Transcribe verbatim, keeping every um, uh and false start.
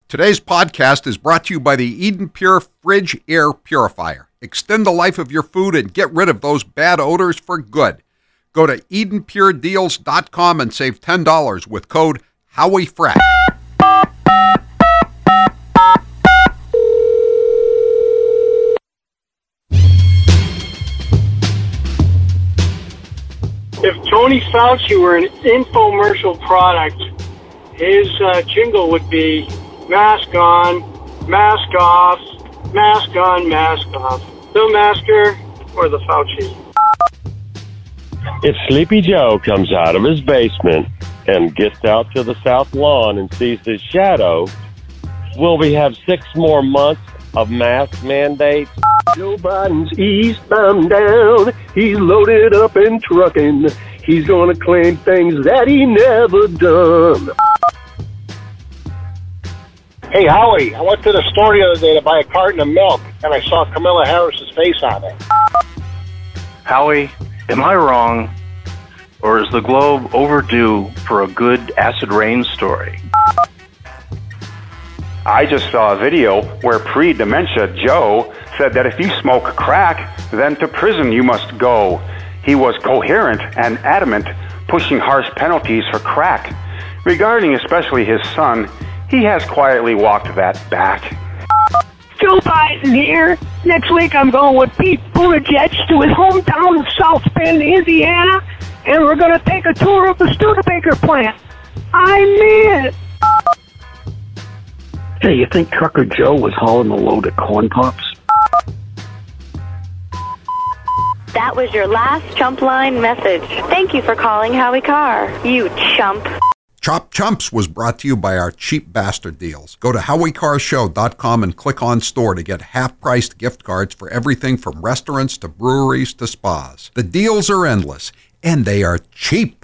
Today's podcast is brought to you by the Eden Pure Fridge Air Purifier. Extend the life of your food and get rid of those bad odors for good. Go to eden pure deals dot com and save ten dollars with code HowieFresh. If Tony Fauci were an infomercial product, his uh, jingle would be mask on, mask off, mask on, mask off. Bill Masker or the Fauci? If Sleepy Joe comes out of his basement and gets out to the south lawn and sees his shadow, will we have six more months of mask mandates? Joe Biden's eastbound down. He's loaded up and trucking. He's gonna claim things that he never done. Hey, Howie, I went to the store the other day to buy a carton of milk, and I saw Kamala Harris's face on it. Howie, am I wrong, or is the globe overdue for a good acid rain story? I just saw a video where pre-dementia Joe said that if you smoke crack, then to prison you must go. He was coherent and adamant, pushing harsh penalties for crack. Regarding especially his son, he has quietly walked that back. Joe Biden here. Next week I'm going with Pete Buttigieg to his hometown of South Bend, Indiana, and we're going to take a tour of the Studebaker plant. I mean it. Hey, you think Trucker Joe was hauling a load of corn pops? That was your last Chump Line message. Thank you for calling Howie Carr, you chump. Chop Chumps was brought to you by our cheap bastard deals. Go to howie car show dot com and click on store to get half-priced gift cards for everything from restaurants to breweries to spas. The deals are endless, and they are cheap.